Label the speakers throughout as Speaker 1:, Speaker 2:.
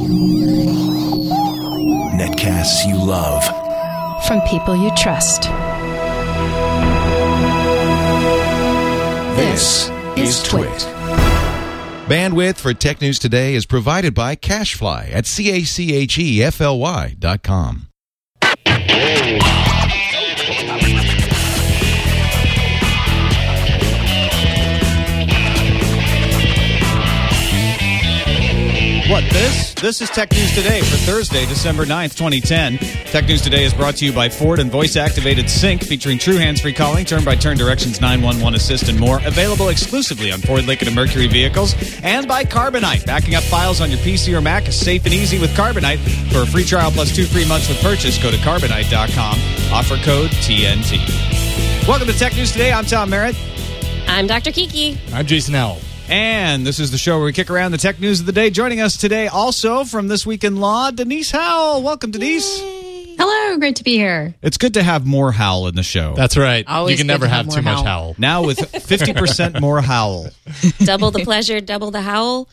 Speaker 1: Netcasts you love.
Speaker 2: From people you trust.
Speaker 1: This is Twit.
Speaker 3: Bandwidth for Tech News Today is provided by CacheFly at CACHEFLY.com.
Speaker 4: What, this? This is Tech News Today for Thursday, December 9th, 2010. Tech News Today is brought to you by Ford and voice-activated Sync, featuring true hands-free calling, turn-by-turn directions, 911 assist, and more. Available exclusively on Ford, Lincoln, and Mercury vehicles. And by Carbonite. Backing up files on your PC or Mac is safe and easy with Carbonite. For a free trial plus 2 free months with purchase, go to Carbonite.com. Offer code TNT. Welcome to Tech News Today. I'm Tom Merritt.
Speaker 5: I'm Dr. Kiki.
Speaker 6: I'm Jason Howell.
Speaker 4: And this is the show where we kick around the tech news of the day. Joining us today also from This Week in Law, Denise Howell. Welcome, Denise.
Speaker 5: Yay.
Speaker 7: Hello, great to be here.
Speaker 4: It's good to have more Howell in the show.
Speaker 6: That's right.
Speaker 7: Always
Speaker 6: you can
Speaker 7: good
Speaker 6: never
Speaker 7: to
Speaker 6: have
Speaker 7: have
Speaker 6: too
Speaker 7: more
Speaker 6: much
Speaker 7: Howell.
Speaker 6: Howell.
Speaker 4: Now with 50% more Howell.
Speaker 5: Double the pleasure, double the howl.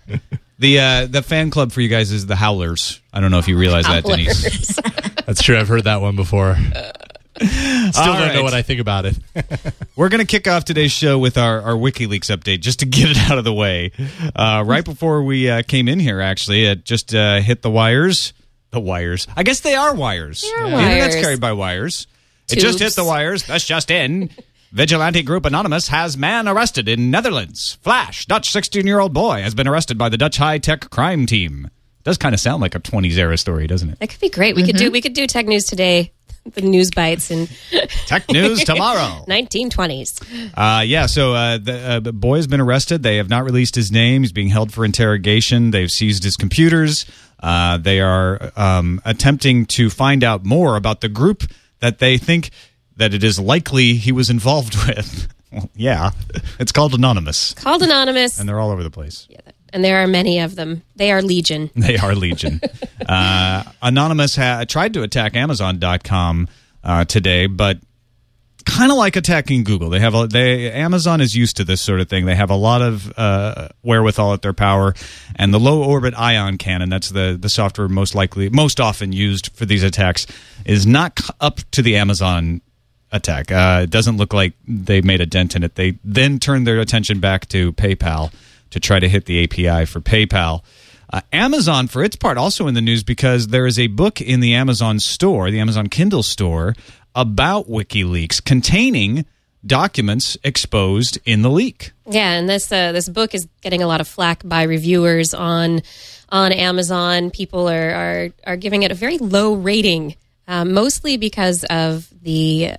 Speaker 4: The fan club for you guys is the Howlers. I don't know if you realize that, Denise.
Speaker 6: That's true. I've heard that one before. Still
Speaker 4: All
Speaker 6: don't know
Speaker 4: right.
Speaker 6: what I think about it.
Speaker 4: We're going to kick off today's show with our WikiLeaks update, just to get it out of the way. Right before we came in here, actually, it just hit the wires. The wires. I guess they are wires.
Speaker 5: They are
Speaker 4: The internet's
Speaker 5: wires.
Speaker 4: carried by wires. It just hit the wires. That's just in. Vigilante group Anonymous has man arrested in Netherlands. Flash, Dutch 16-year-old boy has been arrested by the Dutch high-tech crime team. Does kind of sound like a 20s era story, doesn't it?
Speaker 5: That could be great. We could do Tech News Today, the news bites in
Speaker 4: Tech news tomorrow.
Speaker 5: 1920s.
Speaker 4: So the boy has been arrested. They have not released his name. He's being held for interrogation. They've seized his computers. They are attempting to find out more about the group that they think that it is likely he was involved with. Well, yeah, it's called Anonymous.
Speaker 5: Called Anonymous.
Speaker 4: And they're all over the place.
Speaker 5: Yeah, and there are many of them. They are legion.
Speaker 4: They are legion. Anonymous tried to attack Amazon.com today, but kind of like attacking Google. Amazon is used to this sort of thing. They have a lot of wherewithal at their power, and the low orbit ion cannon, that's the software most often used for these attacks, is not up to the Amazon attack. It doesn't look like they made a dent in it. They then turned their attention back to PayPal to try to hit the API for PayPal. Amazon, for its part, also in the news because there is a book in the Amazon store, the Amazon Kindle store, about WikiLeaks containing documents exposed in the leak.
Speaker 5: Yeah, and this book is getting a lot of flack by reviewers on Amazon. People are giving it a very low rating, mostly because of the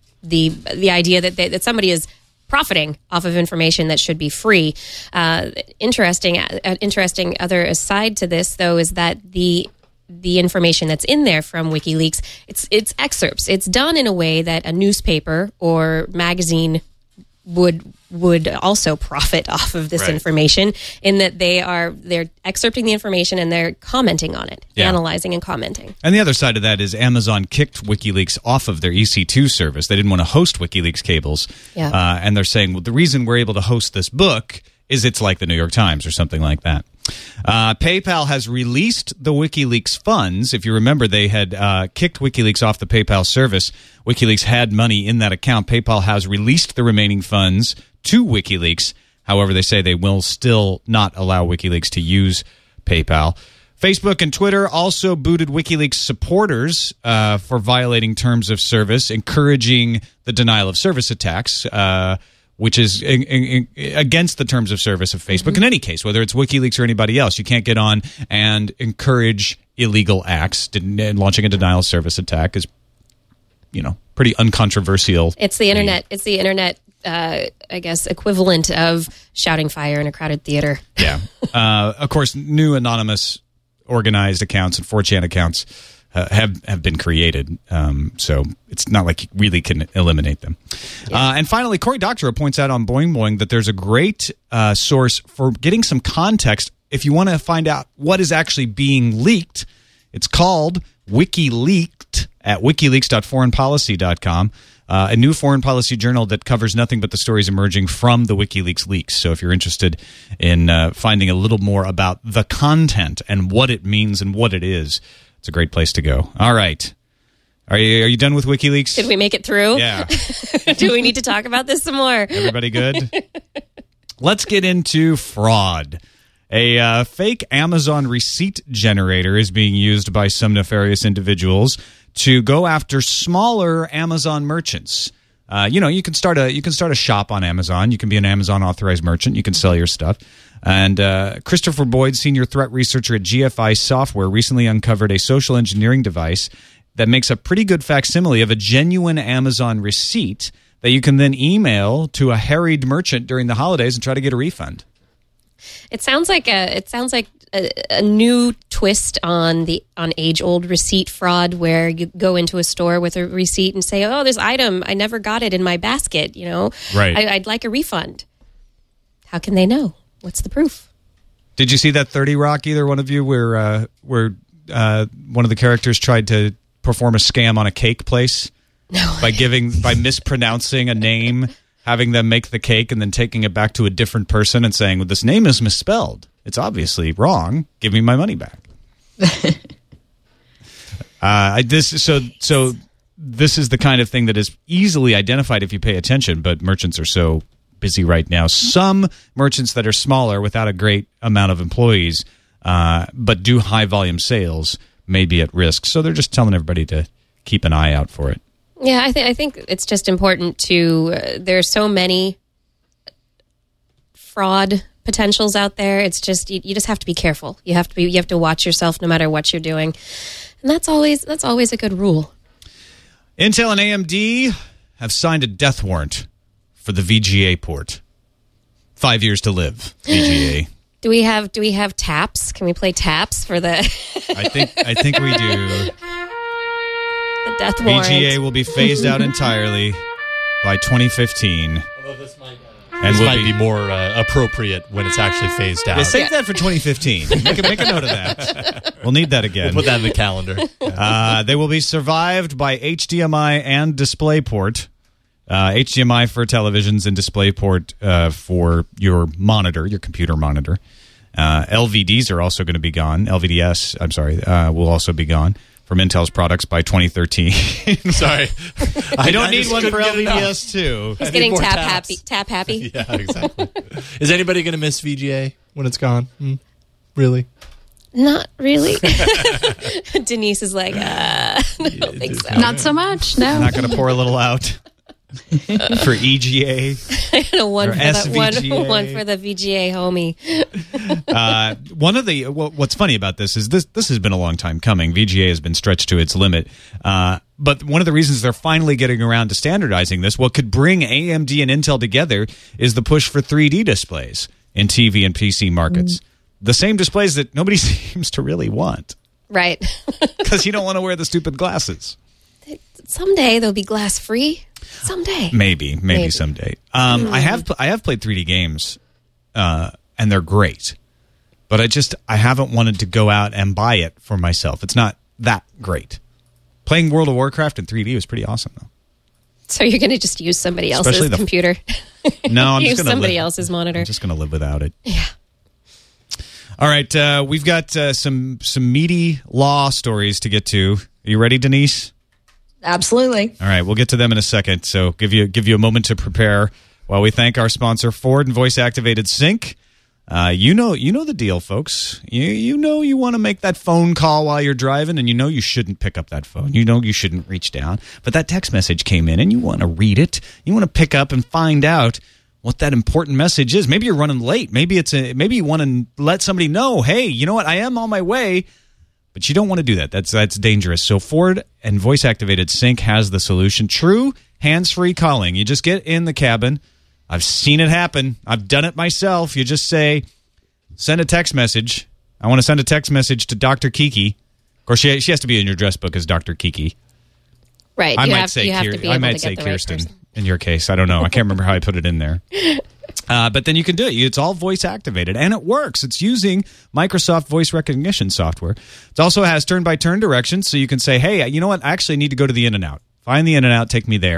Speaker 5: idea that somebody is profiting off of information that should be free. Interesting other aside to this, though, is that the information that's in there from WikiLeaks, it's excerpts. It's done in a way that a newspaper or magazine would also profit off of this information, in that they're excerpting the information and they're commenting on it, analyzing and commenting.
Speaker 4: And the other side of that is Amazon kicked WikiLeaks off of their EC2 service. They didn't want to host WikiLeaks cables.
Speaker 5: Yeah.
Speaker 4: And they're saying, well, the reason we're able to host this book is it's like the New York Times or something like that. PayPal has released the WikiLeaks funds. If you remember, they had kicked WikiLeaks off the PayPal service. WikiLeaks had money in that account. PayPal has released the remaining funds to WikiLeaks. However, they say they will still not allow WikiLeaks to use PayPal. Facebook and Twitter also booted WikiLeaks supporters for violating terms of service, encouraging the denial of service attacks, which is against the terms of service of Facebook. In any case, whether it's WikiLeaks or anybody else, you can't get on and encourage illegal acts. Launching a denial of service attack is, pretty uncontroversial.
Speaker 5: It's the internet. It's the internet. I guess equivalent of shouting fire in a crowded theater.
Speaker 4: Yeah. Of course, new anonymous organized accounts and 4chan accounts have been created, so it's not like you really can eliminate them. Yeah. And finally, Cory Doctorow points out on Boing Boing that there's a great source for getting some context if you want to find out what is actually being leaked. It's called WikiLeaked at wikileaks.foreignpolicy.com. a new foreign policy journal that covers nothing but the stories emerging from the WikiLeaks leaks. So if you're interested in finding a little more about the content and what it means and what it is, it's a great place to go. All right. Are you done with WikiLeaks?
Speaker 5: Did we make it through?
Speaker 4: Yeah.
Speaker 5: Do we need to talk about this some more?
Speaker 4: Everybody good? Let's get into fraud. A fake Amazon receipt generator is being used by some nefarious individuals to go after smaller Amazon merchants. You can start a shop on Amazon. You can be an Amazon authorized merchant. You can sell your stuff. And Christopher Boyd, senior threat researcher at GFI Software, recently uncovered a social engineering device that makes a pretty good facsimile of a genuine Amazon receipt that you can then email to a harried merchant during the holidays and try to get a refund.
Speaker 5: It sounds like a new twist on age-old receipt fraud, where you go into a store with a receipt and say, "Oh, this item, I never got it in my basket.
Speaker 4: Right?
Speaker 5: I'd like a refund." How can they know? What's the proof?
Speaker 4: Did you see that 30 Rock? Either one of you, where one of the characters tried to perform a scam on a cake place by mispronouncing a name, having them make the cake, and then taking it back to a different person and saying, "Well, this name is misspelled. It's obviously wrong. Give me my money back." So this is the kind of thing that is easily identified if you pay attention, but merchants are so busy right now. Some merchants that are smaller without a great amount of employees but do high volume sales may be at risk. So they're just telling everybody to keep an eye out for it.
Speaker 5: Yeah, I think it's just important to. There are so many fraud potentials out there. It's just you just have to be careful. You have to watch yourself no matter what you're doing, and that's always a good rule.
Speaker 4: Intel and AMD have signed a death warrant for the VGA port. 5 years to live. VGA.
Speaker 5: Do we have taps? Can we play taps for the?
Speaker 4: I think we do.
Speaker 5: The death warrant.
Speaker 4: VGA will be phased out entirely by 2015.
Speaker 6: Although this might be more appropriate when it's actually phased out.
Speaker 4: Yeah, save that for 2015. Make a note of that. We'll need that again.
Speaker 6: We'll put that in the calendar.
Speaker 4: They will be survived by HDMI and DisplayPort. HDMI for televisions and DisplayPort for your monitor, your computer monitor. LVDs are also going to be gone. LVDS, will also be gone from Intel's products by 2013.
Speaker 6: Sorry.
Speaker 4: I don't need one for LVDS too.
Speaker 5: He's getting tap happy.
Speaker 6: Yeah, exactly. Is anybody going to miss VGA when it's gone? Really?
Speaker 5: Not really. Denise is like, I don't think so.
Speaker 2: Not so much, no.
Speaker 4: I'm not going to pour a little out. For EGA,
Speaker 5: one
Speaker 4: or
Speaker 5: for that
Speaker 4: SVGA.
Speaker 5: one for the VGA homie.
Speaker 4: What's funny about this is this has been a long time coming. VGA has been stretched to its limit, but one of the reasons they're finally getting around to standardizing this, what could bring AMD and Intel together, is the push for 3D displays in TV and PC markets. The same displays that nobody seems to really want,
Speaker 5: Right.
Speaker 4: because you don't want to wear the stupid glasses.
Speaker 5: Someday they'll be glass free. Someday.
Speaker 4: Maybe someday. I have played 3D games, and they're great, but I haven't wanted to go out and buy it for myself. It's not that great. Playing World of Warcraft in 3D was pretty awesome, though.
Speaker 5: So you're going to just use somebody else's computer?
Speaker 4: No, I'm just
Speaker 5: use
Speaker 4: going to
Speaker 5: somebody else's monitor.
Speaker 4: I'm just going to live without it.
Speaker 5: Yeah.
Speaker 4: All right, we've got some meaty law stories to get to. Are you ready, Denise?
Speaker 7: Absolutely.
Speaker 4: All right, we'll get to them in a second. So give you a moment to prepare while we thank our sponsor, Ford and Voice Activated Sync. You know the deal, folks. You know you want to make that phone call while you're driving, and you know you shouldn't pick up that phone. You know you shouldn't reach down, but that text message came in, and you want to read it. You want to pick up and find out what that important message is. Maybe you're running late. Maybe you want to let somebody know, hey, you know what? I am on my way. But you don't want to do that. That's dangerous. So Ford and Voice Activated Sync has the solution. True hands-free calling. You just get in the cabin. I've seen it happen. I've done it myself. You just say, send a text message. I want to send a text message to Dr. Kiki. Of course, she has to be in your dress book as Dr. Kiki.
Speaker 5: Right.
Speaker 4: I might say Kirsten in your case. I don't know. I can't remember how I put it in there. But then you can do it. It's all voice activated, and it works. It's using Microsoft voice recognition software. It also has turn-by-turn directions, so you can say, hey, you know what? I actually need to go to the In-N-Out. Find the In-N-Out, take me there.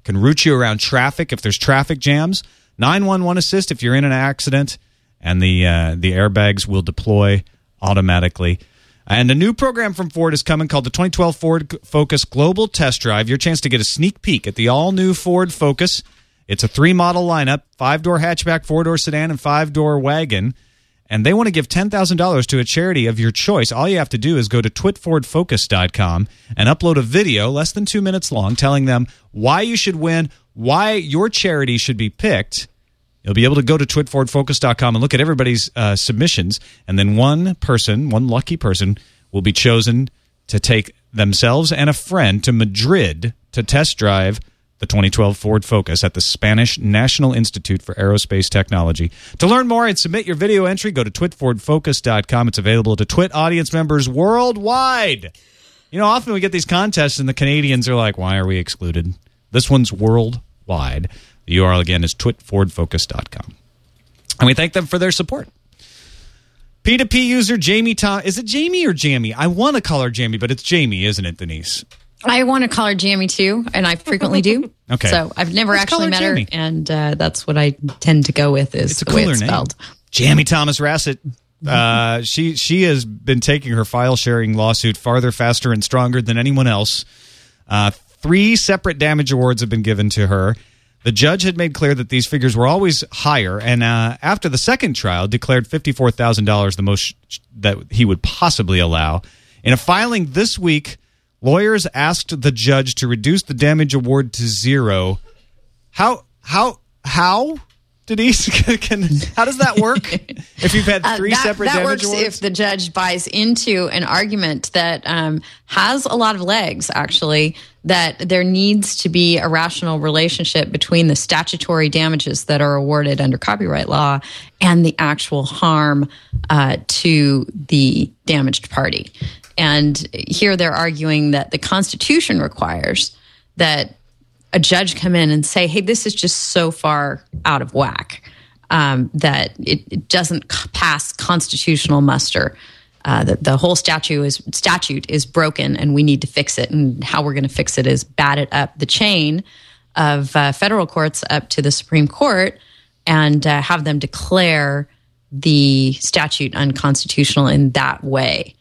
Speaker 4: can route you around traffic if there's traffic jams. 911 assist if you're in an accident, and the airbags will deploy automatically. And a new program from Ford is coming called the 2012 Ford Focus Global Test Drive. Your chance to get a sneak peek at the all-new Ford Focus. It's a 3-model lineup, 5-door hatchback, 4-door sedan, and 5-door wagon. And they want to give $10,000 to a charity of your choice. All you have to do is go to twitfordfocus.com and upload a video less than 2 minutes long telling them why you should win, why your charity should be picked. You'll be able to go to twitfordfocus.com and look at everybody's submissions, and then one lucky person, will be chosen to take themselves and a friend to Madrid to test drive the 2012 Ford Focus at the Spanish National Institute for Aerospace Technology. To learn more and submit your video entry, go to twitfordfocus.com. It's available to Twit audience members worldwide. You know, often we get these contests and the Canadians are like, why are we excluded? This one's worldwide. The URL again is twitfordfocus.com. And we thank them for their support. P2P user Jamie is it Jamie or Jamie? I want to call her Jamie, but it's Jamie, isn't it, Denise?
Speaker 7: I want to call her Jamie too, and I frequently do.
Speaker 4: Okay.
Speaker 7: So I've never actually met
Speaker 4: Jamie.
Speaker 7: her, and that's what I tend to go with is the way it's spelled.
Speaker 4: Jamie Thomas Rassett. She has been taking her file sharing lawsuit farther, faster, and stronger than anyone else. 3 separate damage awards have been given to her. The judge had made clear that these figures were always higher, and after the second trial, declared $54,000 the most that he would possibly allow. In a filing this week, lawyers asked the judge to reduce the damage award to 0. How, Denise? How does that work? If you've had 3 separate damage awards? That works
Speaker 7: if the judge buys into an argument that has a lot of legs, actually, that there needs to be a rational relationship between the statutory damages that are awarded under copyright law and the actual harm to the damaged party. And here they're arguing that the Constitution requires that a judge come in and say, hey, this is just so far out of whack that it doesn't pass constitutional muster. That the whole statute is broken and we need to fix it. And how we're going to fix it is bat it up the chain of federal courts up to the Supreme Court and have them declare the statute unconstitutional in that way.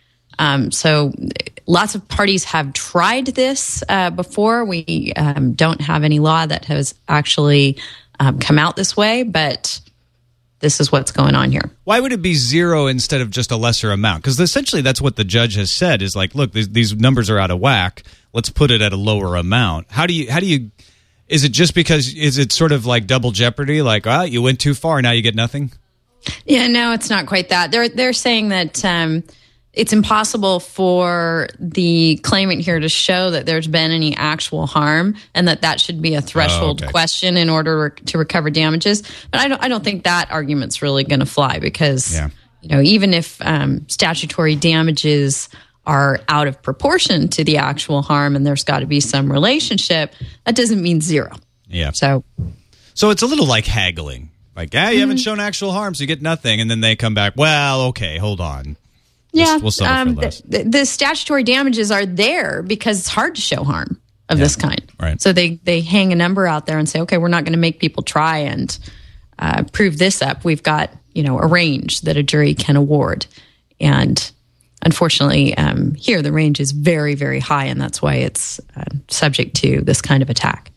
Speaker 7: So lots of parties have tried this before. We don't have any law that has actually come out this way, but this is what's going on here.
Speaker 4: Why would it be 0 instead of just a lesser amount? Because essentially that's what the judge has said is like, look, these numbers are out of whack. Let's put it at a lower amount. How do you is it just because, is it sort of like double jeopardy? Like, oh, you went too far, now you get nothing?
Speaker 7: Yeah, no, it's not quite that. They're saying that it's impossible for the claimant here to show that there's been any actual harm, and that should be a threshold question in order to recover damages. But I don't think that argument's really going to fly because even if statutory damages are out of proportion to the actual harm, and there's got to be some relationship, that doesn't mean 0.
Speaker 4: Yeah.
Speaker 7: So
Speaker 4: it's a little like haggling. Like, you haven't shown actual harm, so you get nothing, and then they come back. Well, okay, hold on.
Speaker 7: Yeah,
Speaker 4: we'll settle for less.
Speaker 7: The statutory damages are there because it's hard to show harm of this kind.
Speaker 4: Right.
Speaker 7: So they hang a number out there and say, okay, we're not going to make people try and prove this up. We've got a range that a jury can award, and unfortunately, here the range is very, very high, and that's why it's subject to this kind of attack.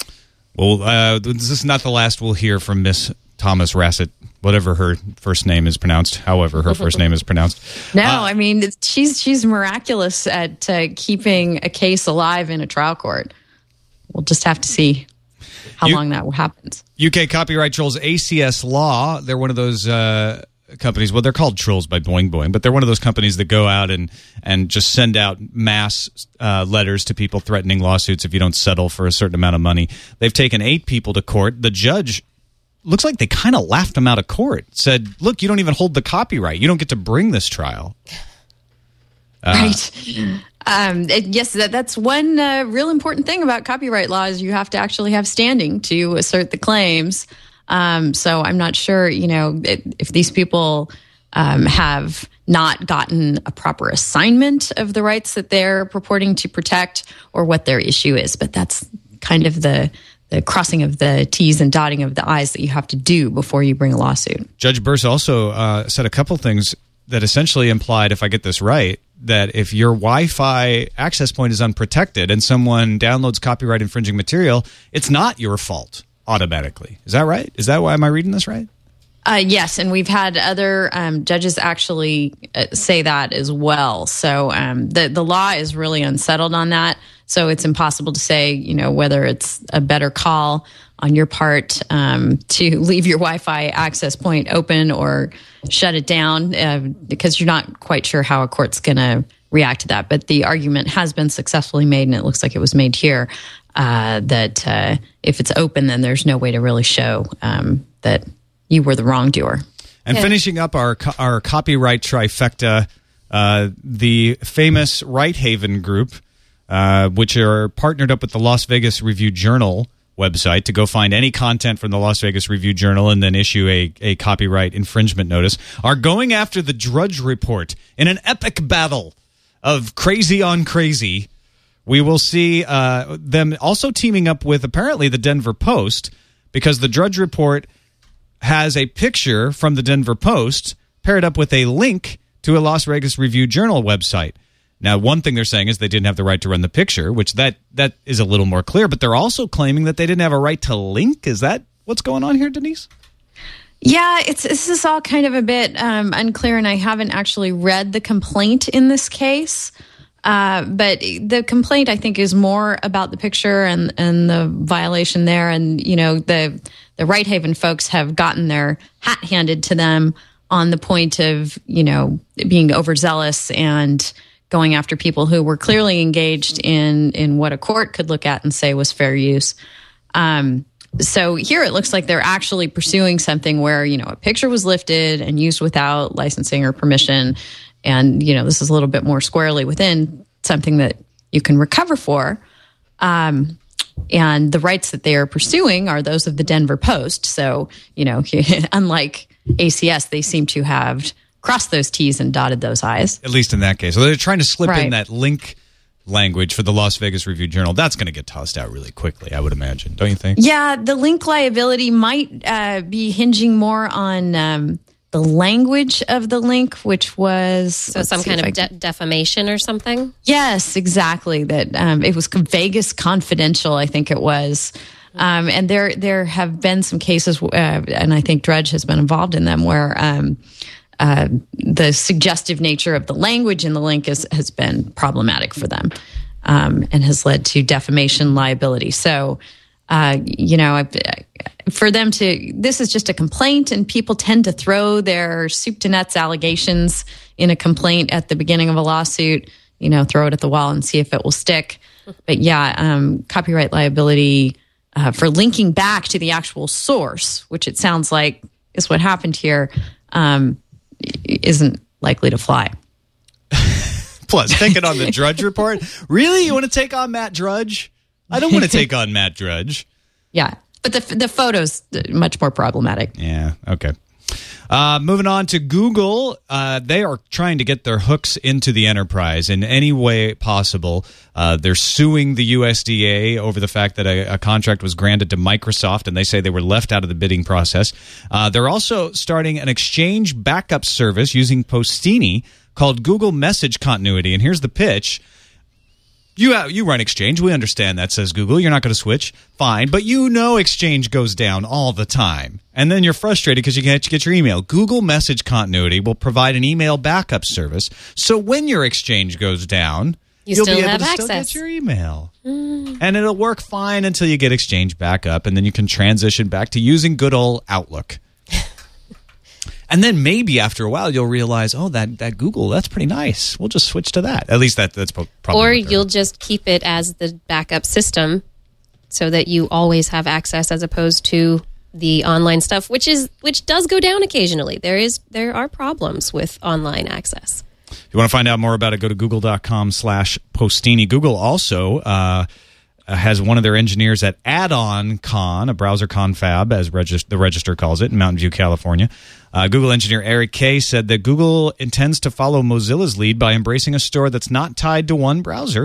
Speaker 4: Well, this is not the last we'll hear from Miss Thomas Rassett, whatever her first name is pronounced, however her first name is pronounced.
Speaker 7: No, I mean, she's miraculous at keeping a case alive in a trial court. We'll just have to see how long that happens.
Speaker 4: UK copyright trolls ACS Law, they're one of those companies, well, they're called Trolls by Boing Boing, but they're one of those companies that go out and just send out mass letters to people threatening lawsuits if you don't settle for a certain amount of money. They've taken 8 people to court. The judge, looks like they kind of laughed them out of court, said, look, you don't even hold the copyright. You don't get to bring this trial.
Speaker 7: Right. Yes, that's one real important thing about copyright law is you have to actually have standing to assert the claims. So I'm not sure, if these people have not gotten a proper assignment of the rights that they're purporting to protect or what their issue is. But that's kind of the crossing of the T's and dotting of the I's that you have to do before you bring a lawsuit.
Speaker 4: Judge Burse also said a couple things that essentially implied, if I get this right, that if your Wi-Fi access point is unprotected and someone downloads copyright infringing material, it's not your fault automatically. Is that right? Is that why am I reading this right?
Speaker 7: Yes, and we've had other judges actually say that as well. So the law is really unsettled on that. So it's impossible to say, whether it's a better call on your part to leave your Wi-Fi access point open or shut it down because you're not quite sure how a court's going to react to that. But the argument has been successfully made, and it looks like it was made here, that if it's open, then there's no way to really show that you were the wrongdoer.
Speaker 4: And finishing up our copyright trifecta, the famous Right Haven Group, which are partnered up with the Las Vegas Review-Journal website to go find any content from the Las Vegas Review-Journal and then issue a copyright infringement notice, are going after the Drudge Report in an epic battle of crazy on crazy. We will see them also teaming up with apparently the Denver Post, because the Drudge Report has a picture from the Denver Post paired up with a link to a Las Vegas Review-Journal website. Now, one thing they're saying is they didn't have the right to run the picture, which that is a little more clear, but they're also claiming that they didn't have a right to link. Is that what's going on here, Denise?
Speaker 7: Yeah, this is all kind of a bit unclear, and I haven't actually read the complaint in this case. But the complaint, I think, is more about the picture and the violation there. And, the Right Haven folks have gotten their hat handed to them on the point of, being overzealous and going after people who were clearly engaged in what a court could look at and say was fair use. So here it looks like they're actually pursuing something where, a picture was lifted and used without licensing or permission. And, this is a little bit more squarely within something that you can recover for. And the rights that they are pursuing are those of the Denver Post. So, unlike ACS, they seem to have crossed those T's and dotted those I's.
Speaker 4: At least in that case. So they're trying to slip in that link language for the Las Vegas Review-Journal. That's going to get tossed out really quickly, I would imagine. Don't you think?
Speaker 7: Yeah, the link liability might be hinging more on the language of the link, which was...
Speaker 5: So some kind of defamation or something?
Speaker 7: Yes, exactly. That it was Vegas Confidential, I think it was. And there have been some cases, and I think Drudge has been involved in them, where the suggestive nature of the language in the link has been problematic for them and has led to defamation liability. So, for them this is just a complaint, and people tend to throw their soup to nuts allegations in a complaint at the beginning of a lawsuit, throw it at the wall and see if it will stick. But copyright liability for linking back to the actual source, which it sounds like is what happened here, isn't likely to fly.
Speaker 4: Plus, taking on the Drudge Report? Really? You want to take on Matt Drudge? I don't want to take on Matt Drudge.
Speaker 7: Yeah, but the photo's much more problematic.
Speaker 4: Yeah, okay. Moving on to Google, they are trying to get their hooks into the enterprise in any way possible. They're suing the USDA over the fact that a contract was granted to Microsoft, and they say they were left out of the bidding process. They're also starting an Exchange backup service using Postini called Google Message Continuity, and here's the pitch. You run Exchange. We understand that, says Google. You're not going to switch. Fine. But Exchange goes down all the time. And then you're frustrated because you can't get your email. Google Message Continuity will provide an email backup service. So when your Exchange goes down, you'll
Speaker 5: still
Speaker 4: be able
Speaker 5: have
Speaker 4: to
Speaker 5: access.
Speaker 4: still get your email. And it'll work fine until you get Exchange back up. And then you can transition back to using good old Outlook. And then maybe after a while you'll realize, that Google, that's pretty nice. We'll just switch to that. At least that's probably.
Speaker 5: Or you'll just keep it as the backup system so that you always have access as opposed to the online stuff, which does go down occasionally. There are problems with online access.
Speaker 4: If you want to find out more about it, go to google.com/Postini. Google also has one of their engineers at Add-On Con, a browser confab, as the Register calls it, in Mountain View, California. Google engineer Eric Kay said that Google intends to follow Mozilla's lead by embracing a store that's not tied to one browser.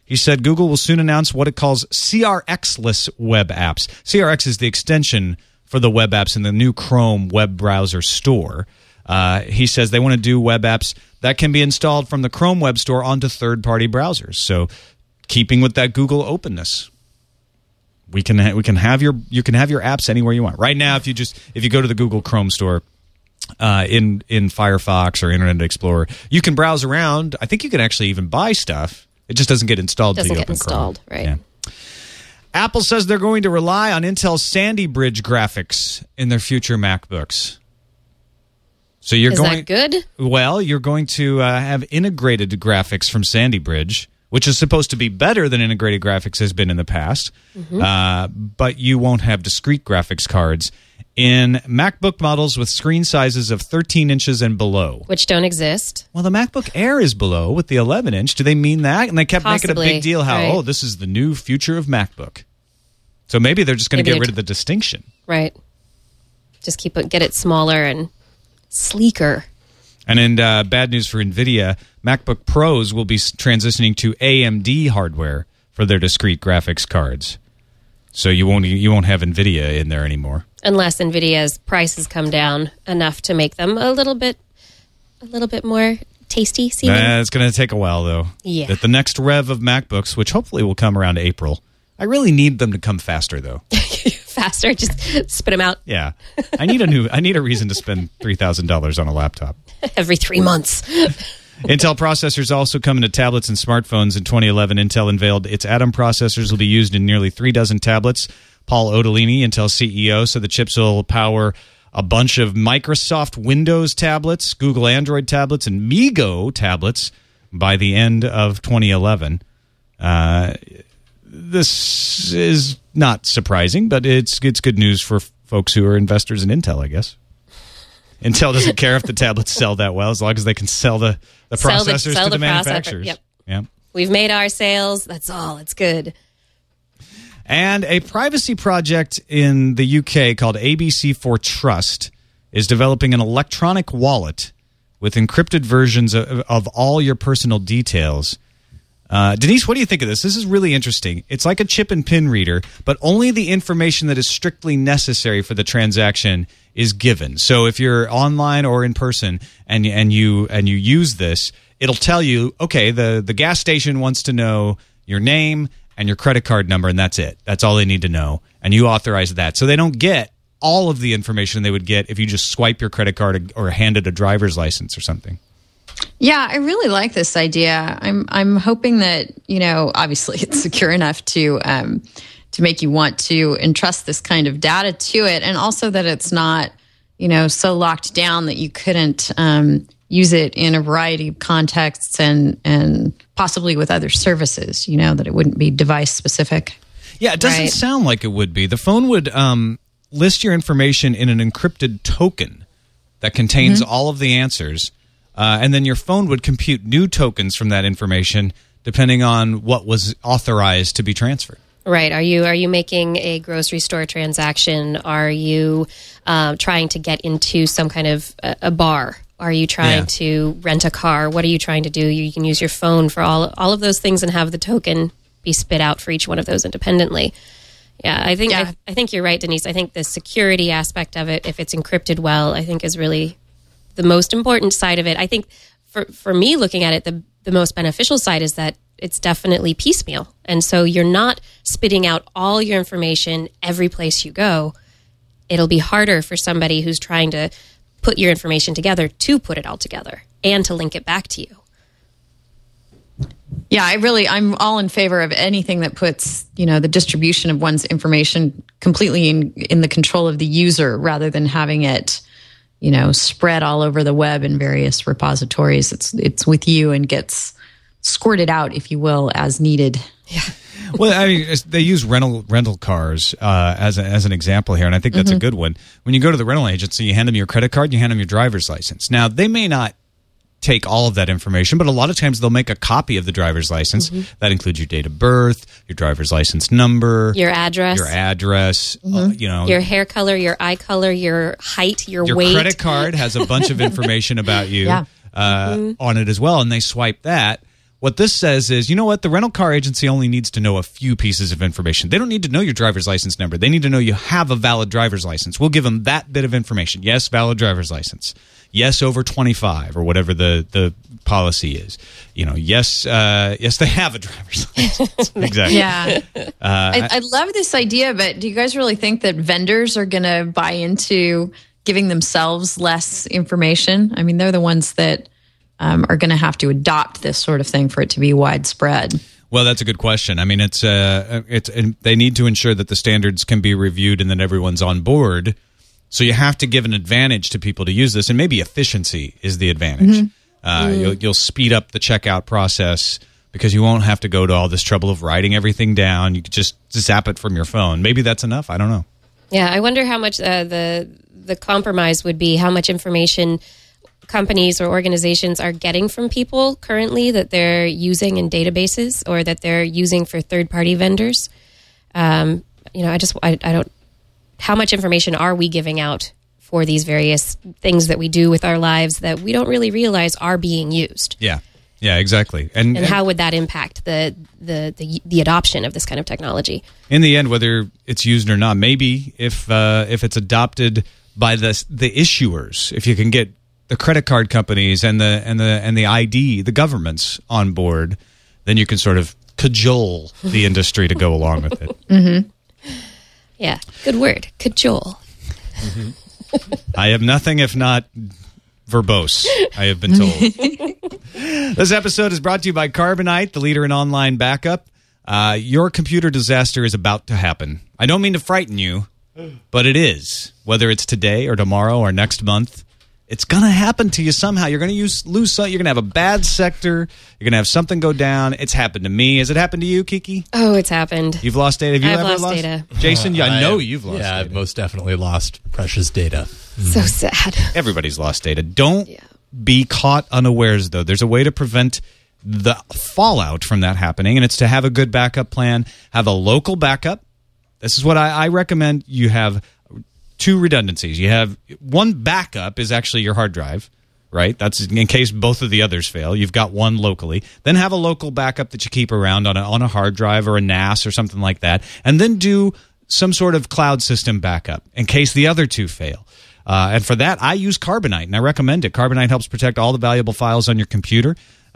Speaker 4: He said Google will soon announce what it calls CRX-less web apps. CRX is the extension for the web apps in the new Chrome web browser store. He says they want to do web apps that can be installed from the Chrome web store onto third-party browsers. So, keeping with that Google openness, you can have your apps anywhere you want. Right now, if you go to the Google Chrome store in Firefox or Internet Explorer, you can browse around. I think you can actually even buy stuff. It just doesn't get installed.
Speaker 5: Doesn't get installed,
Speaker 4: Chrome.
Speaker 5: right?
Speaker 4: Yeah. Apple says they're going to rely on Intel's Sandy Bridge graphics in their future MacBooks. So
Speaker 5: Is that good?
Speaker 4: Well, you're going to have integrated graphics from Sandy Bridge, which is supposed to be better than integrated graphics has been in the past. But you won't have discrete graphics cards in MacBook models with screen sizes of 13 inches and below.
Speaker 5: Which don't exist.
Speaker 4: Well, the MacBook Air is below with the 11-inch. Do they mean that? And they kept making a big deal how, this is the new future of MacBook. So maybe they're just going to get rid of the distinction.
Speaker 5: Right. Just get it smaller and sleeker.
Speaker 4: And in bad news for NVIDIA, MacBook Pros will be transitioning to AMD hardware for their discrete graphics cards. So you won't have NVIDIA in there anymore. Unless
Speaker 5: NVIDIA's prices come down enough to make them a little bit more tasty.
Speaker 4: It's going to take a while, though.
Speaker 5: Yeah.
Speaker 4: At the next rev of MacBooks, which hopefully will come around April. I really need them to come faster, though.
Speaker 5: Faster? Just spit them out?
Speaker 4: Yeah. I need a reason to spend $3,000 on a laptop.
Speaker 5: Every 3 months.
Speaker 4: Intel processors also come into tablets and smartphones. In 2011, Intel unveiled its Atom processors will be used in nearly 3 dozen tablets. Paul Otellini, Intel CEO, said the chips will power a bunch of Microsoft Windows tablets, Google Android tablets, and MeeGo tablets by the end of 2011. This is not surprising, but it's good news for folks who are investors in Intel, I guess. Intel doesn't care if the tablets sell that well, as long as they can sell the processors to the manufacturers.
Speaker 5: Yep.
Speaker 4: Yeah.
Speaker 5: We've made our sales. That's all. It's good.
Speaker 4: And a privacy project in the UK called ABC for Trust is developing an electronic wallet with encrypted versions of all your personal details. Denise, what do you think of this? This is really interesting. It's like a chip and pin reader, but only the information that is strictly necessary for the transaction is given. So if you're online or in person and you use this, it'll tell you, okay, the gas station wants to know your name and your credit card number, and that's it. That's all they need to know, and you authorize that. So they don't get all of the information they would get if you just swipe your credit card or handed a driver's license or something.
Speaker 7: Yeah, I really like this idea. I'm hoping that, obviously it's secure enough to make you want to entrust this kind of data to it, and also that it's not, so locked down that you couldn't use it in a variety of contexts and possibly with other services, that it wouldn't be device specific.
Speaker 4: Yeah, it doesn't sound like it would be. The phone would list your information in an encrypted token that contains all of the answers. And then your phone would compute new tokens from that information depending on what was authorized to be transferred.
Speaker 5: Right. Are you making a grocery store transaction? Are you trying to get into some kind of a bar? Are you trying to rent a car? What are you trying to do? You can use your phone for all of those things and have the token be spit out for each one of those independently. Yeah, I think you're right, Denise. I think the security aspect of it, if it's encrypted well, I think is really the most important side of it. I think for me looking at it, the most beneficial side is that it's definitely piecemeal. And so you're not spitting out all your information every place you go. It'll be harder for somebody who's trying to put your information together to put it all together and to link it back to you.
Speaker 7: Yeah, I'm all in favor of anything that puts, the distribution of one's information completely in the control of the user rather than having it, spread all over the web in various repositories. It's with you and gets squirted out, if you will, as needed.
Speaker 5: Yeah.
Speaker 4: Well, I mean, they use rental cars as an example here, and I think that's a good one. When you go to the rental agency, you hand them your credit card, you hand them your driver's license. Now, they may not take all of that information, but a lot of times they'll make a copy of the driver's license. That includes your date of birth, your driver's license number,
Speaker 5: your address,
Speaker 4: your
Speaker 5: hair color, your eye color, your height, your weight.
Speaker 4: Your credit card has a bunch of information about you on it as well, and they swipe that. what this says is, you know what? The rental car agency only needs to know a few pieces of information. They don't need to know your driver's license number. They need to know you have a valid driver's license. We'll give them that bit of information. Yes, valid driver's license. Yes, over 25 or whatever the policy is. Yes, they have a driver's license. Exactly.
Speaker 7: Yeah. I love this idea, but do you guys really think that vendors are going to buy into giving themselves less information? I mean, they're the ones that are going to have to adopt this sort of thing for it to be widespread.
Speaker 4: Well, that's a good question. I mean, it's they need to ensure that the standards can be reviewed and that everyone's on board. So you have to give an advantage to people to use this, and maybe efficiency is the advantage. You'll speed up the checkout process because you won't have to go to all this trouble of writing everything down. You could just zap it from your phone. Maybe that's enough. I don't know.
Speaker 5: Yeah, I wonder how much the compromise would be, how much information companies or organizations are getting from people currently that they're using in databases or that they're using for third-party vendors. I don't. How much information are we giving out for these various things that we do with our lives that we don't really realize are being used?
Speaker 4: Yeah, exactly. And
Speaker 5: how would that impact the adoption of this kind of technology?
Speaker 4: In the end, whether it's used or not, maybe if it's adopted by the issuers, if you can get the credit card companies and the ID, the governments on board, then you can sort of cajole the industry to go along with it.
Speaker 5: Mm-hmm. Yeah, good word, cajole.
Speaker 4: I have nothing if not verbose, I have been told. This episode is brought to you by Carbonite, the leader in online backup. Your computer disaster is about to happen. I don't mean to frighten you, but it is. Whether it's today or tomorrow or next month, it's going to happen to you somehow. You're going to lose something. You're going to have a bad sector. You're going to have something go down. It's happened to me. Has it happened to you, Kiki?
Speaker 5: Oh, it's happened.
Speaker 4: You've lost data? Have you
Speaker 5: I've
Speaker 4: ever
Speaker 5: lost data.
Speaker 4: Jason, I know you've lost data.
Speaker 6: Yeah, I've most definitely lost precious data.
Speaker 5: So sad.
Speaker 4: Everybody's lost data. Don't be caught unawares, though. There's a way to prevent the fallout from that happening, and it's to have a good backup plan. Have a local backup. This is what I recommend. You have two redundancies. You have one backup is actually your hard drive, right? That's in case both of the others fail. You've got one locally. Then have a local backup that you keep around on a hard drive or a NAS or something like that. And then do some sort of cloud system backup in case the other two fail. And for that, I use Carbonite, and I recommend it. Carbonite helps protect all the valuable files on your computer.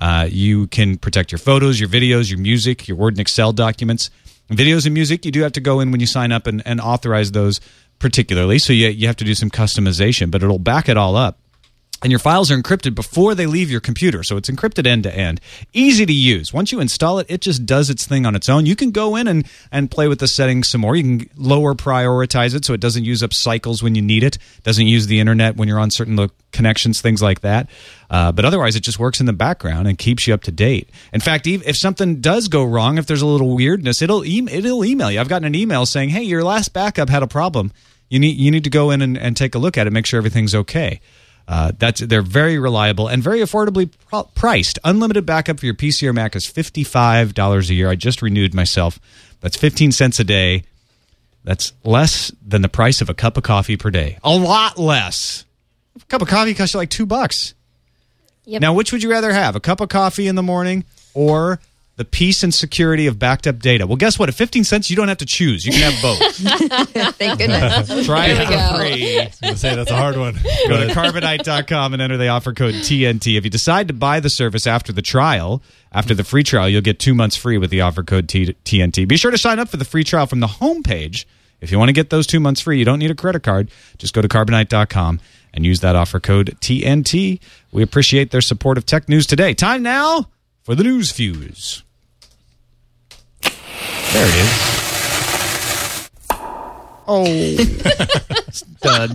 Speaker 4: You can protect your photos, your videos, your music, your Word and Excel documents. Videos and music, you do have to go in when you sign up and authorize those particularly, so you have to do some customization, but it'll back it all up. And your files are encrypted before they leave your computer, so it's encrypted end to end. Easy to use. Once you install it, it just does its thing on its own. You can go in and play with the settings some more. You can lower prioritize it so it doesn't use up cycles when you need it, doesn't use the internet when you're on certain connections, things like that. But otherwise, it just works in the background and keeps you up to date. In fact, if something does go wrong, if there's a little weirdness, it'll email you. I've gotten an email saying, hey, your last backup had a problem. You need to go in and take a look at it, make sure everything's okay. They're very reliable and very affordably priced. Unlimited backup for your PC or Mac is $55 a year. I just renewed myself. That's 15 cents a day. That's less than the price of a cup of coffee per day. A lot less. A cup of coffee costs you like $2.
Speaker 5: Yep.
Speaker 4: Now, which would you rather have? A cup of coffee in the morning or the peace and security of backed up data? Well, guess what? At 15 cents, you don't have to choose. You can have both.
Speaker 7: Thank goodness.
Speaker 4: Try it for free.
Speaker 6: I was going to say, that's a hard one.
Speaker 4: Go to Carbonite.com and enter the offer code TNT. If you decide to buy the service after the trial, after the free trial, you'll get 2 months free with the offer code TNT. Be sure to sign up for the free trial from the homepage. If you want to get those 2 months free, you don't need a credit card. Just go to Carbonite.com and use that offer code TNT. We appreciate their support of Tech News Today. Time now for the News Fuse. There it is. Oh. Stud.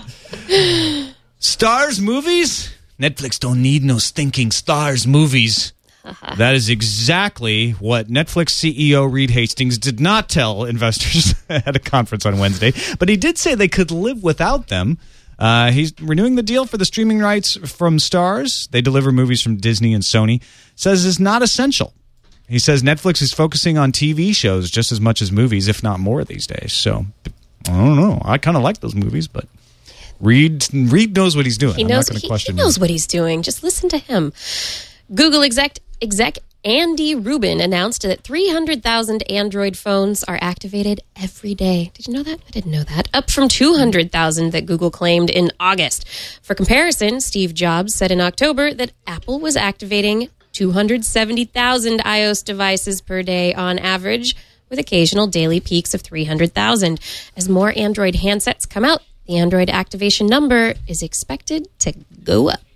Speaker 4: Stars movies? Netflix don't need no stinking Stars movies. That is exactly what Netflix CEO Reed Hastings did not tell investors at a conference on Wednesday, but he did say they could live without them. He's renewing the deal for the streaming rights from Stars. They deliver movies from Disney and Sony. Says it's not essential. He says Netflix is focusing on TV shows just as much as movies, if not more these days. So, I don't know. I kind of like those movies, but Reed knows what he's doing.
Speaker 5: He knows what he's doing. Just listen to him. Google exec Andy Rubin announced that 300,000 Android phones are activated every day. Did you know that? I didn't know that. Up from 200,000 that Google claimed in August. For comparison, Steve Jobs said in October that Apple was activating 270,000 iOS devices per day on average, with occasional daily peaks of 300,000. As more Android handsets come out, the Android activation number is expected to go up.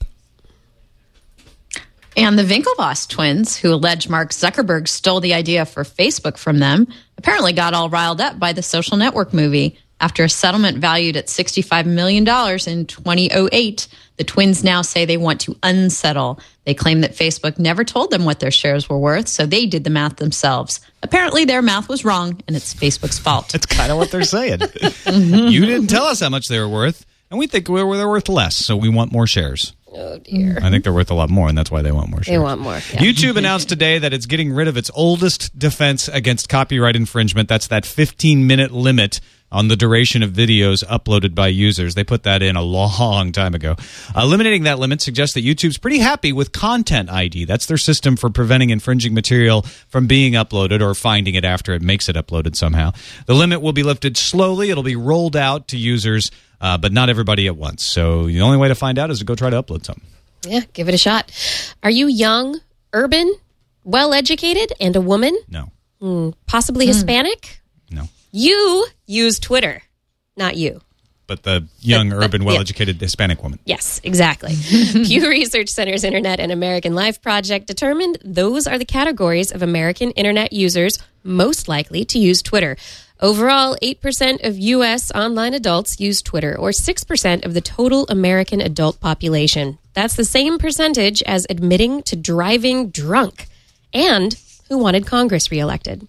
Speaker 7: And the Winklevoss twins, who allege Mark Zuckerberg stole the idea for Facebook from them, apparently got all riled up by the Social Network movie. After a settlement valued at $65 million in 2008, the twins now say they want to unsettle. They claim that Facebook never told them what their shares were worth, so they did the math themselves. Apparently, their math was wrong, and it's Facebook's fault.
Speaker 4: That's kind of what they're saying. You didn't tell us how much they were worth, and we think they're worth less, so we want more shares.
Speaker 5: Oh, dear.
Speaker 4: I think they're worth a lot more, and that's why they want more shares.
Speaker 5: They want more. Yeah.
Speaker 4: YouTube announced today that it's getting rid of its oldest defense against copyright infringement. That's that 15-minute limit on the duration of videos uploaded by users. They put that in a long time ago. Eliminating that limit suggests that YouTube's pretty happy with Content ID. That's their system for preventing infringing material from being uploaded or finding it after it makes it uploaded somehow. The limit will be lifted slowly. It'll be rolled out to users, but not everybody at once. So the only way to find out is to go try to upload something.
Speaker 5: Yeah, give it a shot. Are you young, urban, well-educated, and a woman?
Speaker 4: No.
Speaker 5: Possibly Hispanic?
Speaker 4: No.
Speaker 5: You use Twitter, not you.
Speaker 4: But the young, urban, well-educated Hispanic woman.
Speaker 5: Yes, exactly. Pew Research Center's Internet and American Life Project determined those are the categories of American Internet users most likely to use Twitter. Overall, 8% of U.S. online adults use Twitter, or 6% of the total American adult population. That's the same percentage as admitting to driving drunk and who wanted Congress reelected.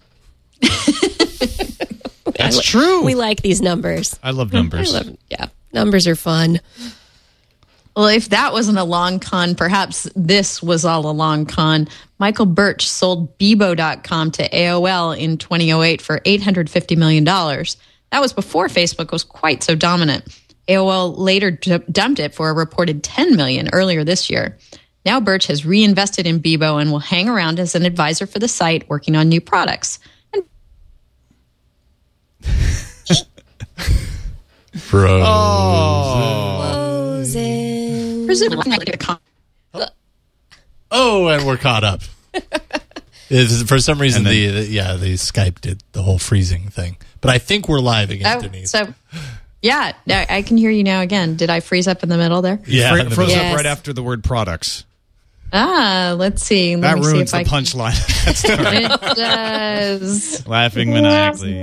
Speaker 4: That's true.
Speaker 5: We like these numbers.
Speaker 4: I love numbers.
Speaker 5: Numbers are fun.
Speaker 7: Well, if that wasn't a long con, perhaps this was all a long con. Michael Birch sold Bebo.com to AOL in 2008 for $850 million. That was before Facebook was quite so dominant. AOL later dumped it for a reported $10 million earlier this year. Now Birch has reinvested in Bebo and will hang around as an advisor for the site, working on new products.
Speaker 5: Frozen.
Speaker 6: Oh, and we're caught up. For some reason, the Skype did the whole freezing thing. But I think we're live again, Denise.
Speaker 7: Yeah, I can hear you now again. Did I freeze up in the middle there?
Speaker 6: Yeah,
Speaker 4: froze up right after the word products.
Speaker 7: Let's see.
Speaker 4: That ruins the punchline.
Speaker 7: It does.
Speaker 4: Laughing maniacally.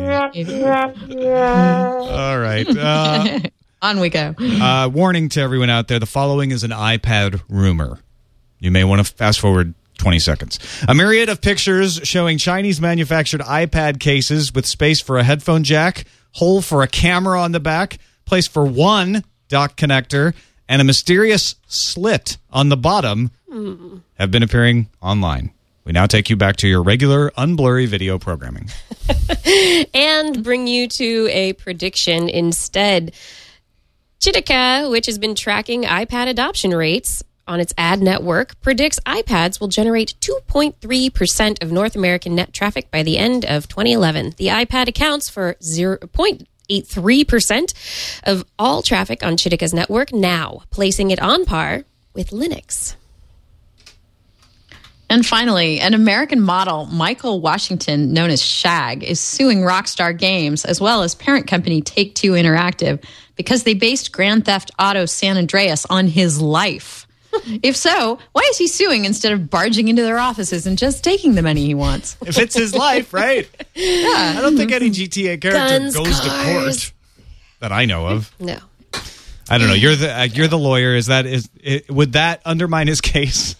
Speaker 4: All right.
Speaker 7: On we go.
Speaker 4: Warning to everyone out there, the following is an iPad rumor. You may want to fast forward 20 seconds. A myriad of pictures showing Chinese-manufactured iPad cases with space for a headphone jack, hole for a camera on the back, place for one dock connector, and a mysterious slit on the bottom have been appearing online. We now take you back to your regular, unblurry video programming.
Speaker 5: And bring you to a prediction instead. Chitika, which has been tracking iPad adoption rates on its ad network, predicts iPads will generate 2.3% of North American net traffic by the end of 2011. The iPad accounts for 0.83% of all traffic on Chitika's network now, placing it on par with Linux.
Speaker 7: And finally, an American model, Michael Washington, known as Shag, is suing Rockstar Games as well as parent company Take-Two Interactive because they based Grand Theft Auto San Andreas on his life. If so, why is he suing instead of barging into their offices and just taking the money he wants?
Speaker 4: If it's his life, right?
Speaker 7: Yeah.
Speaker 4: I don't think any GTA character goes to court that I know of.
Speaker 5: No.
Speaker 4: I don't know. You're the lawyer. Would that undermine his case?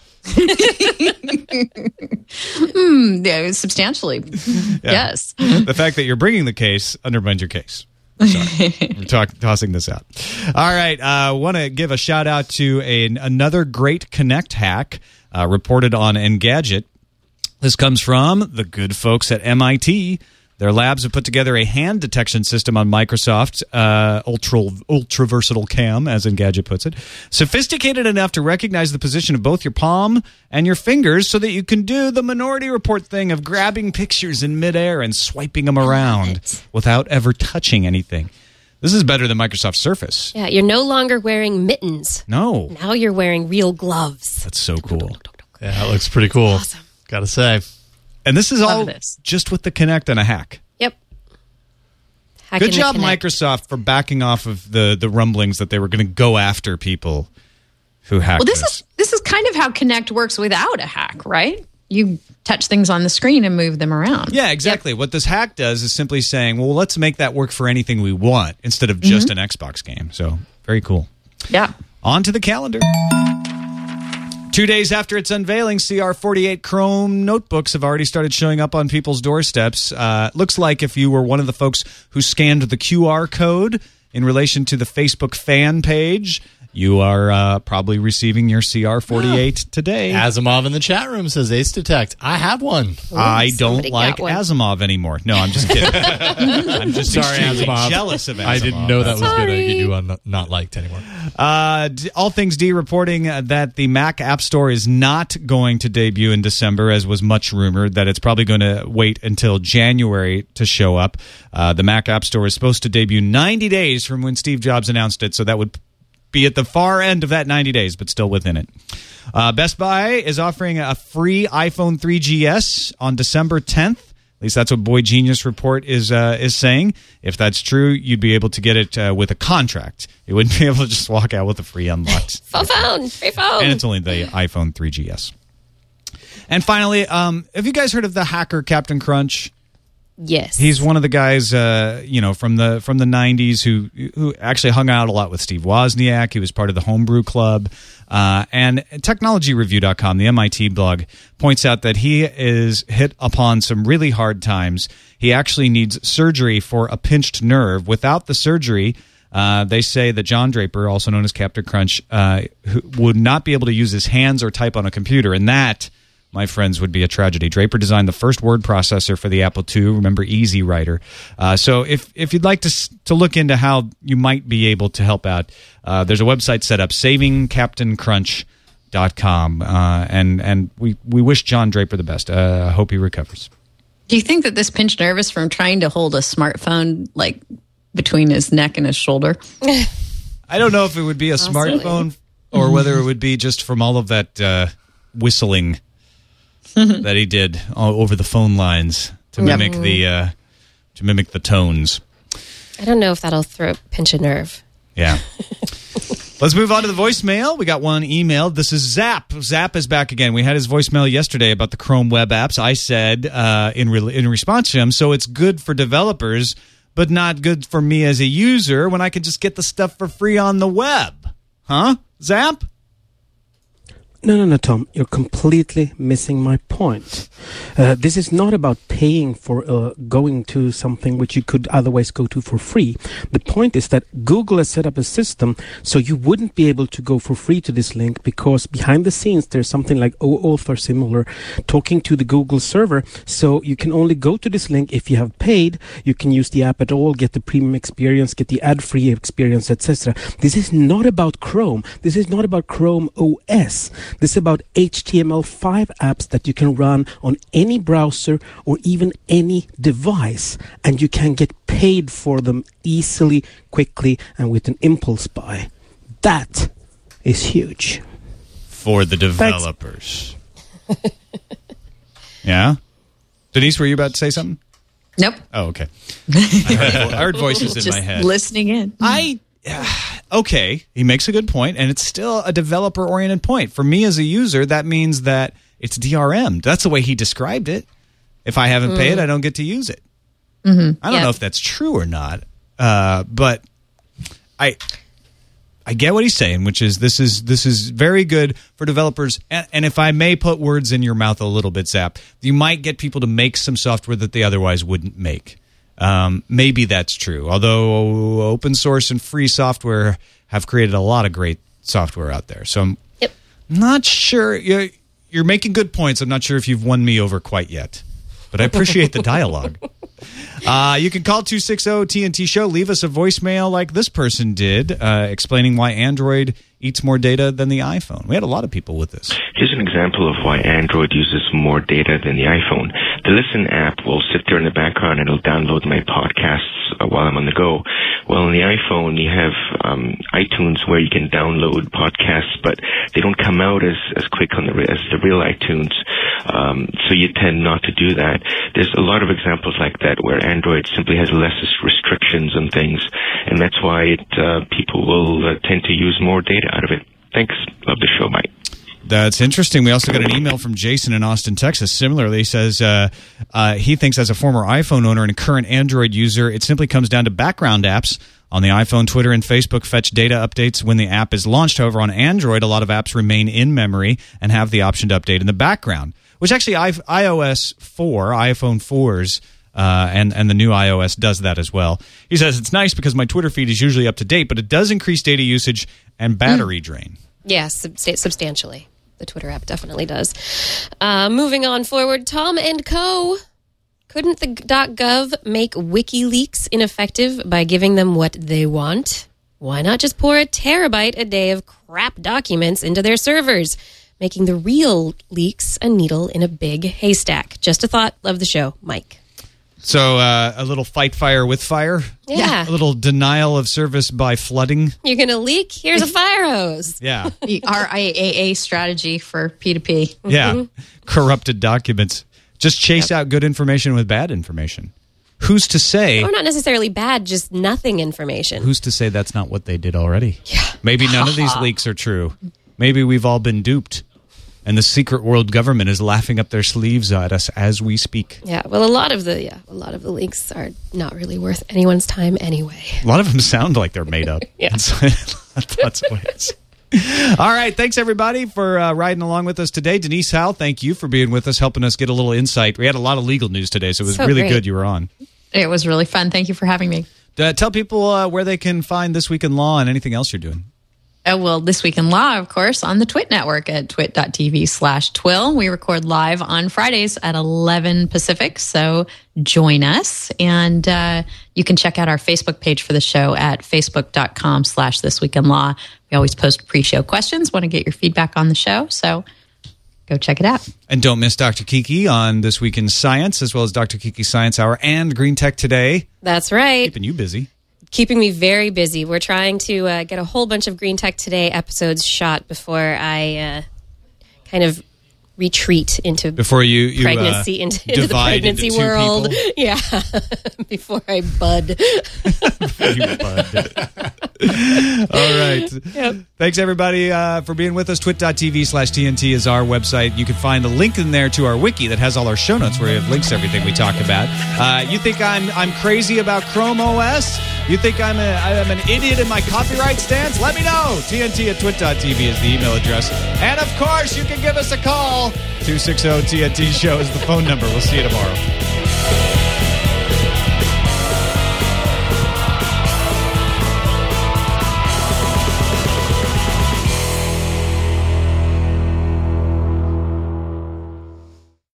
Speaker 7: Yeah, substantially. Yeah. Yes.
Speaker 4: The fact that you're bringing the case undermines your case. Sorry. We're tossing this out. All right. I want to give a shout out to another great Connect hack reported on Engadget. This comes from the good folks at MIT. Their labs have put together a hand detection system on Microsoft ultra versatile cam, as Engadget puts it, sophisticated enough to recognize the position of both your palm and your fingers so that you can do the Minority Report thing of grabbing pictures in midair and swiping them around without ever touching anything. This is better than Microsoft Surface.
Speaker 5: Yeah, you're no longer wearing mittens.
Speaker 4: No.
Speaker 5: Now you're wearing real gloves.
Speaker 4: That's so cool.
Speaker 6: Yeah, it looks pretty cool.
Speaker 5: Awesome.
Speaker 6: Gotta say.
Speaker 4: And this is all
Speaker 7: this.
Speaker 4: just with the Kinect and a hack.
Speaker 5: Yep.
Speaker 4: Good job, Microsoft, for backing off of the rumblings that they were going to go after people who hacked
Speaker 7: Well, this is kind of how Kinect works without a hack, right? You touch things on the screen and move them around.
Speaker 4: Yeah, exactly. Yep. What this hack does is simply saying, well, let's make that work for anything we want instead of just an Xbox game. So, very cool.
Speaker 7: Yeah.
Speaker 4: On to the calendar. 2 days after its unveiling, CR48 Chrome notebooks have already started showing up on people's doorsteps. Looks like if you were one of the folks who scanned the QR code in relation to the Facebook fan page, you are probably receiving your CR48 today.
Speaker 6: Asimov in the chat room says Ace Detect. I have one.
Speaker 4: I don't like Asimov anymore. No, I'm just kidding. I'm just
Speaker 6: sorry, Asimov.
Speaker 4: Jealous of Asimov.
Speaker 6: I didn't know that was going to get you not liked anymore.
Speaker 4: All Things D reporting that the Mac App Store is not going to debut in December, as was much rumored, that it's probably going to wait until January to show up. The Mac App Store is supposed to debut 90 days from when Steve Jobs announced it, so that would be at the far end of that 90 days, but still within it. Best Buy is offering a free iPhone 3GS on December 10th. At least that's what Boy Genius Report is saying. If that's true, you'd be able to get it with a contract. You wouldn't be able to just walk out with a free unlocked.
Speaker 5: Free phone.
Speaker 4: And it's only the iPhone 3GS. And finally, have you guys heard of the hacker Captain Crunch?
Speaker 5: Yes.
Speaker 4: He's one of the guys, from the 90s who actually hung out a lot with Steve Wozniak. He was part of the Homebrew Club. And TechnologyReview.com, the MIT blog, points out that he is hit upon some really hard times. He actually needs surgery for a pinched nerve. Without the surgery, they say that John Draper, also known as Captain Crunch, who would not be able to use his hands or type on a computer. And that, my friends, would be a tragedy. Draper designed the first word processor for the Apple II. Remember Easy Writer. So if you'd like to look into how you might be able to help out, there's a website set up, savingcaptaincrunch.com. And we wish John Draper the best. Hope he recovers.
Speaker 7: Do you think that this pinched nerve is from trying to hold a smartphone like between his neck and his shoulder?
Speaker 4: I don't know if it would be a smartphone or whether it would be just from all of that whistling that he did over the phone lines to mimic the tones.
Speaker 5: I don't know if that'll pinch a nerve.
Speaker 4: Yeah. Let's move on to the voicemail. We got one email. This is Zap. Zap is back again. We had his voicemail yesterday about the Chrome web apps. I said in response to him, so it's good for developers, but not good for me as a user when I can just get the stuff for free on the web. Huh, Zap?
Speaker 8: No, Tom. You're completely missing my point. This is not about paying for going to something which you could otherwise go to for free. The point is that Google has set up a system so you wouldn't be able to go for free to this link because behind the scenes there's something like OAuth or similar talking to the Google server. So you can only go to this link if you have paid. You can use the app at all, get the premium experience, get the ad-free experience, etc. This is not about Chrome. This is not about Chrome OS. This is about HTML5 apps that you can run on any browser or even any device, and you can get paid for them easily, quickly, and with an impulse buy. That is huge.
Speaker 4: For the developers. Yeah? Denise, were you about to say something?
Speaker 7: Nope.
Speaker 4: Oh, okay. I heard voices in my head.
Speaker 7: Just listening in.
Speaker 4: Okay, he makes a good point, and it's still a developer-oriented point. For me as a user, that means that it's DRM. That's the way he described it. If I haven't paid, I don't get to use it. I don't know if that's true or not, but I get what he's saying, which is this is very good for developers. And if I may put words in your mouth a little bit, Zap, you might get people to make some software that they otherwise wouldn't make. Maybe that's true, although open source and free software have created a lot of great software out there. So I'm not sure. You're making good points. I'm not sure if you've won me over quite yet, but I appreciate the dialogue. You can call 260-TNT Show. Leave us a voicemail like this person did, explaining why Android eats more data than the iPhone. We had a lot of people with this.
Speaker 9: Here's an example of why Android uses more data than the iPhone. The Listen app will sit there in the background and it'll download my podcasts while I'm on the go. Well, on the iPhone, you have iTunes where you can download podcasts, but they don't come out as quick as the real iTunes. So you tend not to do that. There's a lot of examples like that where Android simply has less restrictions on things, and that's why people will tend to use more data out of it. Thanks. Love the show. Bye.
Speaker 4: That's interesting. We also got an email from Jason in Austin, Texas. Similarly, he says he thinks as a former iPhone owner and a current Android user, it simply comes down to background apps. On the iPhone, Twitter, and Facebook fetch data updates when the app is launched. However, on Android, a lot of apps remain in memory and have the option to update in the background, which actually iOS 4, iPhone 4s, and the new iOS does that as well. He says, it's nice because my Twitter feed is usually up to date, but it does increase data usage and battery drain.
Speaker 5: Yes, substantially. The Twitter app definitely does. Moving on forward, Tom and Co. Couldn't the .gov make WikiLeaks ineffective by giving them what they want? Why not just pour a terabyte a day of crap documents into their servers, making the real leaks a needle in a big haystack? Just a thought. Love the show. Mike.
Speaker 4: So a little fight fire with fire?
Speaker 5: Yeah.
Speaker 4: A little denial of service by flooding?
Speaker 5: You're going to leak? Here's a fire hose.
Speaker 4: Yeah.
Speaker 7: The RIAA strategy for P2P.
Speaker 4: Yeah. Corrupted documents. Just chase out good information with bad information. Who's to say...
Speaker 5: Or not necessarily bad, just nothing information.
Speaker 4: Who's to say that's not what they did already? Yeah. Maybe none of these leaks are true. Maybe we've all been duped. And the secret world government is laughing up their sleeves at us as we speak.
Speaker 5: Yeah, well, a lot of the leaks are not really worth anyone's time anyway.
Speaker 4: A lot of them sound like they're made up.
Speaker 5: Yeah.
Speaker 4: That's what it is. All right, thanks everybody for riding along with us today. Denise Howell, thank you for being with us, helping us get a little insight. We had a lot of legal news today, so it was really
Speaker 5: great.
Speaker 4: good you were on.
Speaker 7: It was really fun. Thank you for having me.
Speaker 4: Tell people where they can find This Week in Law and anything else you're doing.
Speaker 7: Well, This Week in Law, of course, on the Twit Network at twit.tv/twill. We record live on Fridays at 11 Pacific, so join us. And you can check out our Facebook page for the show at facebook.com/thisweekinlaw. We always post pre-show questions, want to get your feedback on the show, so go check it out.
Speaker 4: And don't miss Dr. Kiki on This Week in Science, as well as Dr. Kiki Science Hour and Green Tech Today.
Speaker 5: That's right.
Speaker 4: Keeping you busy.
Speaker 5: Keeping me very busy. We're trying to get a whole bunch of Green Tech Today episodes shot before I kind of retreat into
Speaker 4: pregnancy
Speaker 5: into the pregnancy
Speaker 4: into
Speaker 5: world.
Speaker 4: People.
Speaker 5: Yeah, before I bud.
Speaker 4: All right.
Speaker 5: Yep.
Speaker 4: Thanks, everybody, for being with us. Twit.tv/TNT is our website. You can find a link in there to our wiki that has all our show notes where we have links to everything we talk about. You think I'm crazy about Chrome OS? You think I'm an idiot in my copyright stance? Let me know. TNT@twit.tv is the email address. And, of course, you can give us a call. 260-TNT Show is the phone number. We'll see you tomorrow.